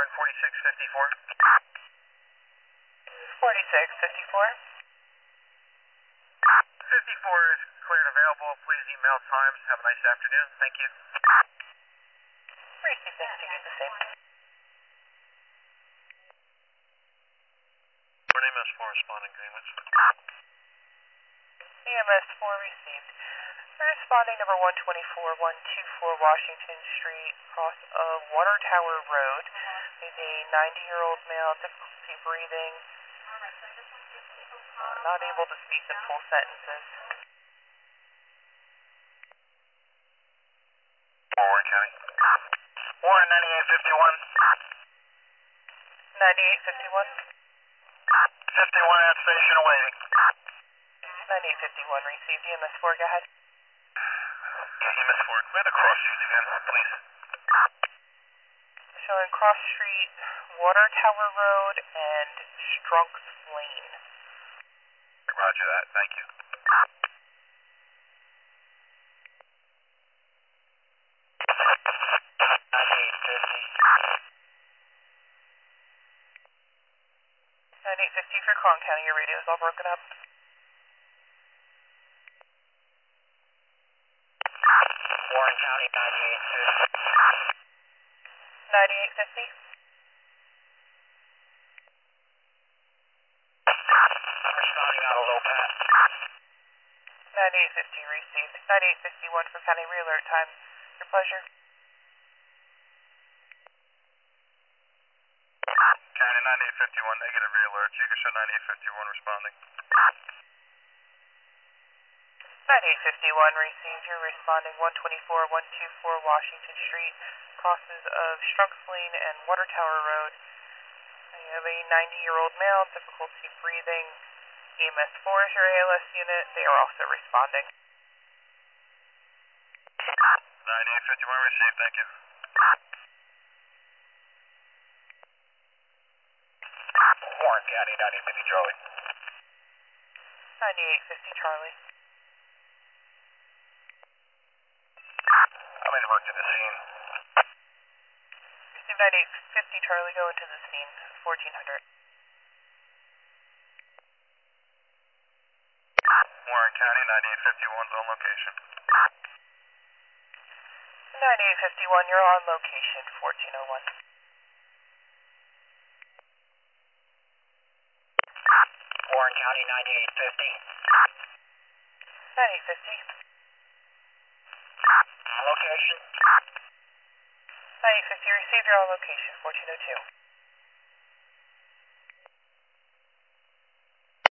Warren 4654. 4654. 54 is clear and available. Please email times. Have a nice afternoon. Thank you. Received, thanks to do the same. Warren EMS4 responding agreements. EMS4 received. Responding number 124 Washington Street, cross of Water Tower Road. Is a 90-year-old male, difficulty breathing, not able to speak in full sentences. Warren County. Warren 9851. 9851. 51 at station awaiting. 9851 received. EMS4, go ahead. Yeah, EMS4. Clear the cross streets again, please. Showing Cross Street, Water Tower Road, and Strunk's Lane. Roger that. Thank you. 9850 for Cong County, your radio is all broken up. Warren County 9850. 9850. Responding on a low pass. 9850 received. 9851 for County Realert time. Your pleasure. County 9851, negative realert. Chickasha 9851 responding. 9851 received. You're responding 124 Washington Street, crosses of Strunk's Lane and Water Tower Road. You have a 90-year-old male, difficulty breathing. EMS4 is your ALS unit. They are also responding. 9851 received, thank you. Warren County 9850 Charlie. 9850 Charlie. I'm in work to the scene. Received 9850 Charlie, go into the scene, 1400. Warren County 9851's on location. 9851, you're on location, 1401. Warren County 9850. 9850. Location. 9850, receive your on location, 1402.